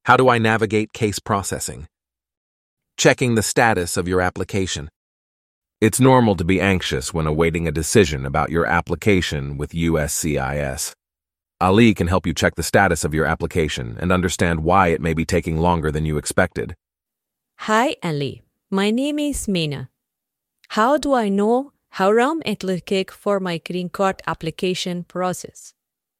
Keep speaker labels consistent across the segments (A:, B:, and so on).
A: How do I navigate case processing? Checking the status of your application. It's normal to be anxious when awaiting a decision about your application with USCIS. Ali can help you check the status of your application and understand why it may be taking longer than you expected.
B: Hi, Ali. My name is Meena. How do I know how long it will take for my green card application process?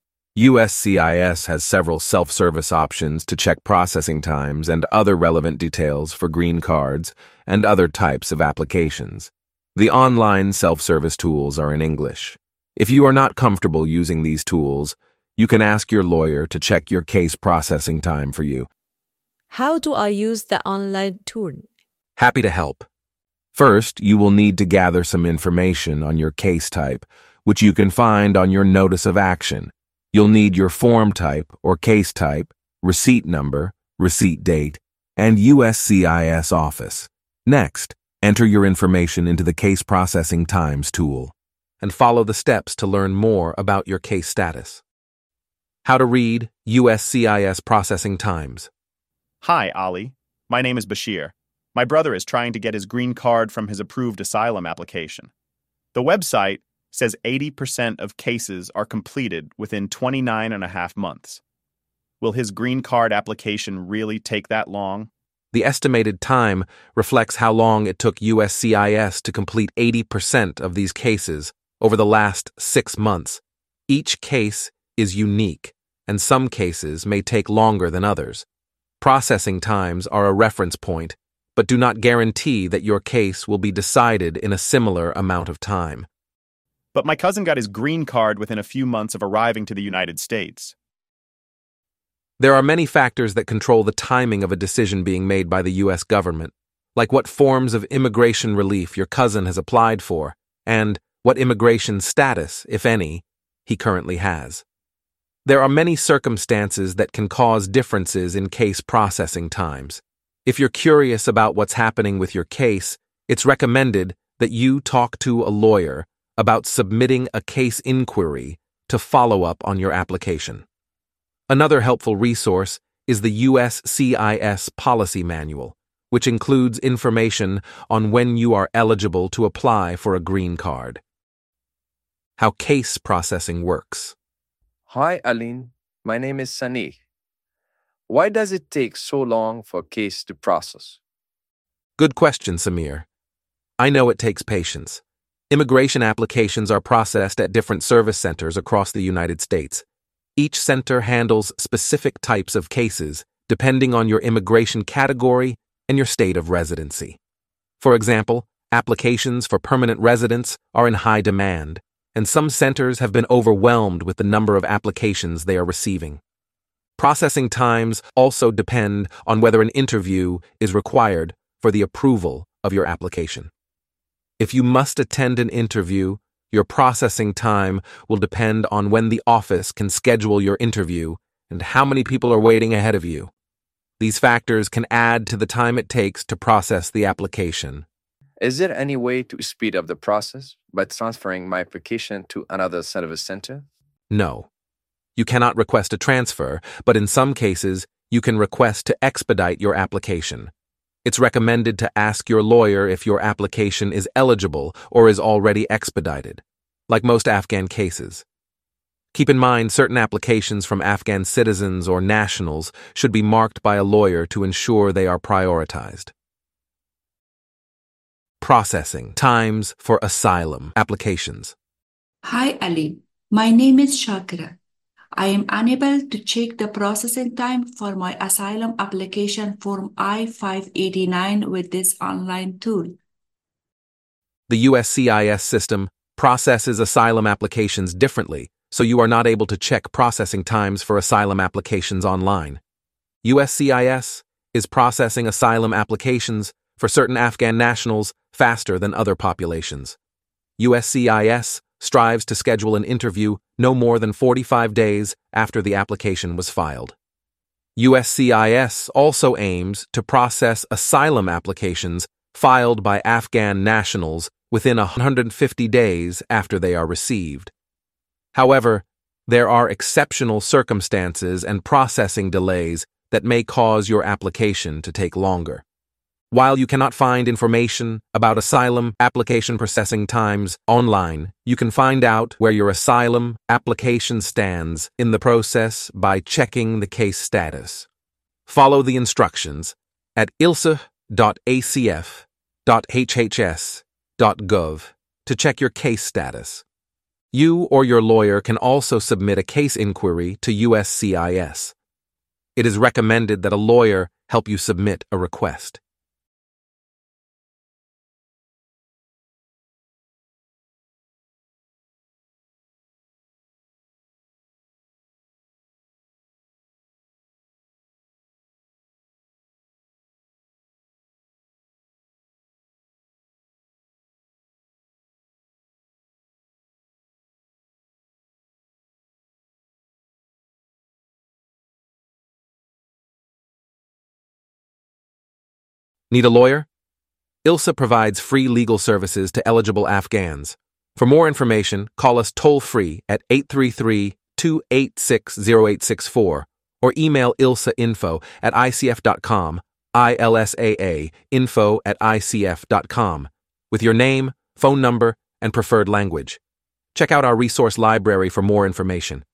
A: USCIS has several self-service options to check processing times and other relevant details for green cards and other types of applications. The online self-service tools are in English. If you are not comfortable using these tools, you can ask your lawyer to check your case processing time for you.
B: How do I use the online tool?
A: Happy to help. First, you will need to gather some information on your case type, which you can find on your notice of action. You'll need your form type or case type, receipt number, receipt date, and USCIS office. Next, enter your information into the Case Processing Times tool and follow the steps to learn more about your case status. How to read USCIS processing times.
C: Hi, Ali. My name is Bashir. My brother is trying to get his green card from his approved asylum application. The website says 80% of cases are completed within 29.5 months. Will his green card application really take that long?
A: The estimated time reflects how long it took USCIS to complete 80% of these cases over the last 6 months. Each case is unique, and some cases may take longer than others. Processing times are a reference point, but do not guarantee that your case will be decided in a similar amount of time.
C: But my cousin got his green card within a few months of arriving to the United States.
A: There are many factors that control the timing of a decision being made by the U.S. government, like what forms of immigration relief your cousin has applied for, and what immigration status, if any, he currently has. There are many circumstances that can cause differences in case processing times. If you're curious about what's happening with your case, it's recommended that you talk to a lawyer about submitting a case inquiry to follow up on your application. Another helpful resource is the USCIS Policy Manual, which includes information on when you are eligible to apply for a green card. How case processing works.
D: Hi, Aline. My name is Sani. Why does it take so long for a case to process?
A: Good question, Samir. I know it takes patience. Immigration applications are processed at different service centers across the United States. Each center handles specific types of cases depending on your immigration category and your state of residency. For example, applications for permanent residents are in high demand, and some centers have been overwhelmed with the number of applications they are receiving. Processing times also depend on whether an interview is required for the approval of your application. If you must attend an interview, your processing time will depend on when the office can schedule your interview and how many people are waiting ahead of you. These factors can add to the time it takes to process the application.
D: Is there any way to speed up the process by transferring my application to another service center?
A: No. You cannot request a transfer, but in some cases, you can request to expedite your application. It's recommended to ask your lawyer if your application is eligible or is already expedited, like most Afghan cases. Keep in mind, certain applications from Afghan citizens or nationals should be marked by a lawyer to ensure they are prioritized. Processing times for asylum applications.
E: Hi, Ali. My name is Shakira. I am unable to check the processing time for my asylum application form I-589 with this online tool.
A: The USCIS system processes asylum applications differently, so you are not able to check processing times for asylum applications online. USCIS is processing asylum applications for certain Afghan nationals faster than other populations. USCIS strives to schedule an interview no more than 45 days after the application was filed. USCIS also aims to process asylum applications filed by Afghan nationals within 150 days after they are received. However, there are exceptional circumstances and processing delays that may cause your application to take longer. While you cannot find information about asylum application processing times online, you can find out where your asylum application stands in the process by checking the case status. Follow the instructions at ilsa.acf.hhs.gov to check your case status. You or your lawyer can also submit a case inquiry to USCIS. It is recommended that a lawyer help you submit a request. Need a lawyer? ILSA provides free legal services to eligible Afghans. For more information, call us toll-free at 833-286-0864 or email ilsainfo@icf.com, ILSAA info@icf.com, with your name, phone number, and preferred language. Check out our resource library for more information.